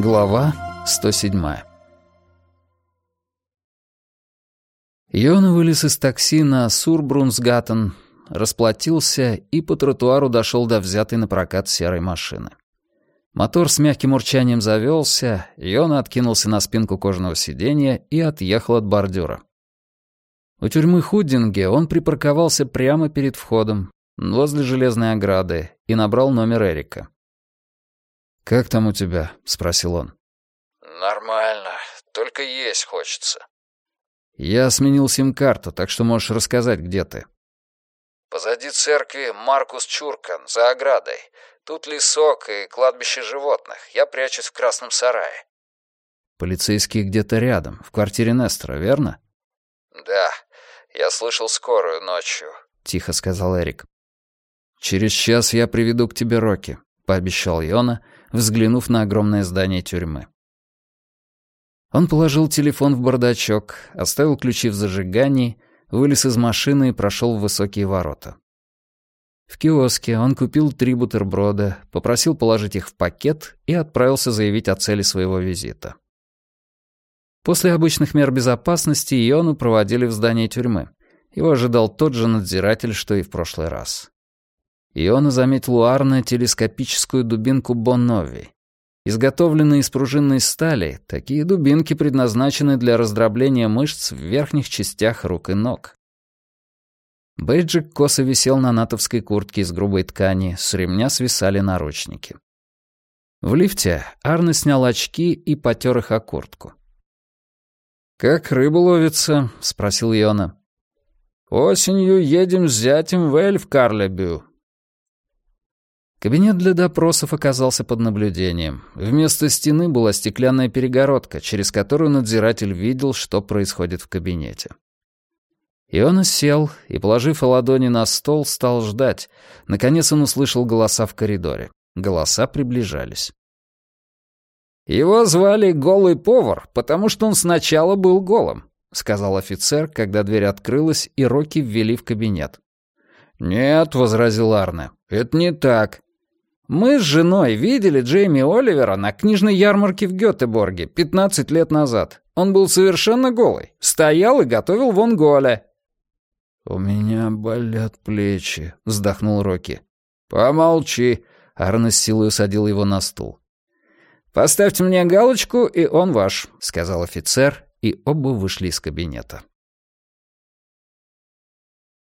Глава 107. Йона вылез из такси на Сурбрунсгаттен, расплатился и по тротуару дошел до взятой на прокат серой машины. Мотор с мягким урчанием завелся, Йона откинулся на спинку кожаного сиденья и отъехал от бордюра. У тюрьмы Худдинге он припарковался прямо перед входом, возле железной ограды, и набрал номер Эрика. «Как там у тебя?» — спросил он. «Нормально, только есть хочется». «Я сменил сим-карту, так что можешь рассказать, где ты». «Позади церкви Маркус Чуркан, за оградой. Тут лесок и кладбище животных. Я прячусь в красном сарае». «Полицейские где-то рядом, в квартире Нестора, верно?» «Да, я слышал скорую ночью», — тихо сказал Эрик. «Через час я приведу к тебе Рокки», — пообещал Йона, взглянув на огромное здание тюрьмы. Он положил телефон в бардачок, оставил ключи в зажигании, вылез из машины и прошел в высокие ворота. В киоске он купил 3 бутерброда, попросил положить их в пакет и отправился заявить о цели своего визита. После обычных мер безопасности Йону проводили в здание тюрьмы. Его ожидал тот же надзиратель, что и в прошлый раз. Йона заметил у Арне телескопическую дубинку Боннови. Изготовленные из пружинной стали, такие дубинки предназначены для раздробления мышц в верхних частях рук и ног. Бейджик косо висел на натовской куртке из грубой ткани, с ремня свисали наручники. В лифте Арне снял очки и потер их о куртку. «Как рыба ловится?» — спросил Йона. «Осенью едем с зятем в Эльф-Карлебю». Кабинет для допросов оказался под наблюдением. Вместо стены была стеклянная перегородка, через которую надзиратель видел, что происходит в кабинете. Йона сел и, положив ладони на стол, стал ждать. Наконец он услышал голоса в коридоре. Голоса приближались. «Его звали Голый повар, потому что он сначала был голым», — сказал офицер, когда дверь открылась и Рокки ввели в кабинет. «Нет», — возразил Арне, — «это не так. Мы с женой видели Джейми Оливера на книжной ярмарке в Гётеборге 15 лет назад. Он был совершенно голый, стоял и готовил вонголя». «У меня болят плечи», — вздохнул Рокки. «Помолчи», — Арне с силой усадил его на стул. «Поставьте мне галочку, и он ваш», — сказал офицер, и оба вышли из кабинета.